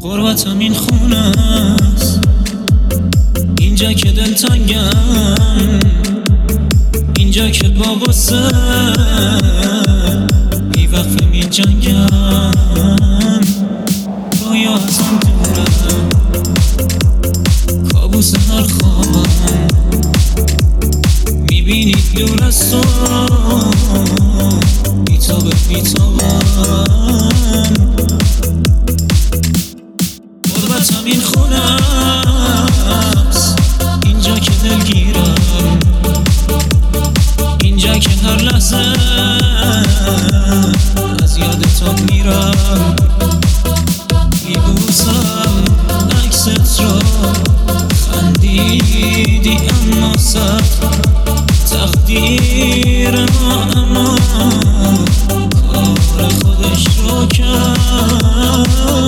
غربتم این خونه است، اینجا که دلتنگم، اینجا که با واسه بی وقت می جنگم. رویا ازم دوره، کابوس هر خوابم، میبینید دور از تو بیتابه بیتابم. غربتم این خونه است، اینجا که دلگیرم، اینجا که هر لحظه از یادت میرم. میبوسم عکست رو، خندیدی اما سخت تقدیر ما، اما کار خودش رو کرد.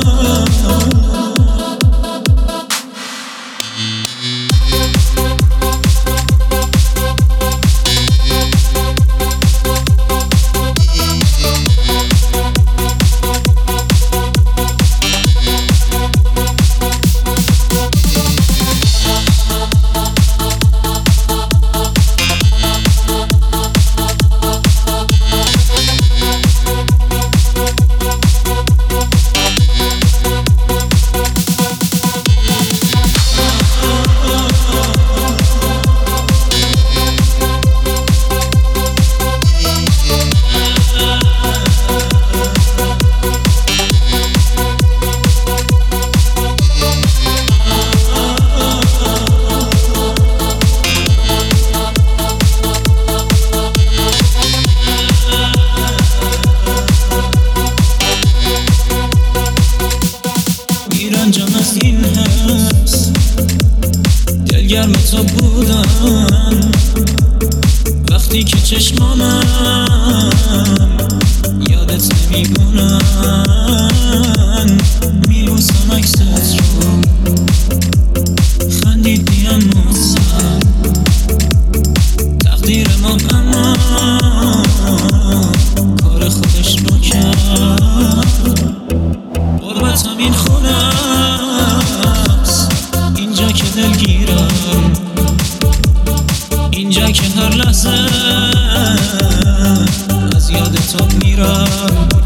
رنجم از این هست، دلگرم تو بودم وقتی که چشمانم یادت نمیمونن. میبوسم عکست رو، خندیدی اما سر تقدیر ما، اما کار خودش رو کرد. غربتم این خونه است، اینجا که دلگیرم، اینجا که هر لحظه از یادت میرم.